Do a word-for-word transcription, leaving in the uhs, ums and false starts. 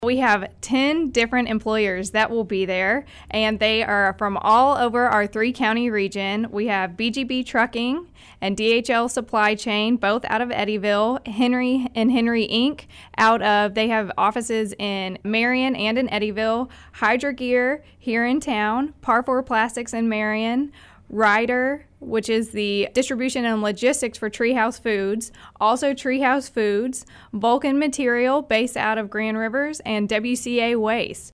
We have ten different employers that will be there, and they are from all over our three-county region. We have B G B Trucking and D H L Supply Chain, both out of Eddyville, Henry and Henry Incorporated out of, they have offices in Marion and in Eddyville, Hydra Gear here in town, Par four Plastics in Marion, Ryder, which is the distribution and logistics for Treehouse Foods, also Treehouse Foods, Vulcan Material based out of Grand Rivers, and W C A Waste.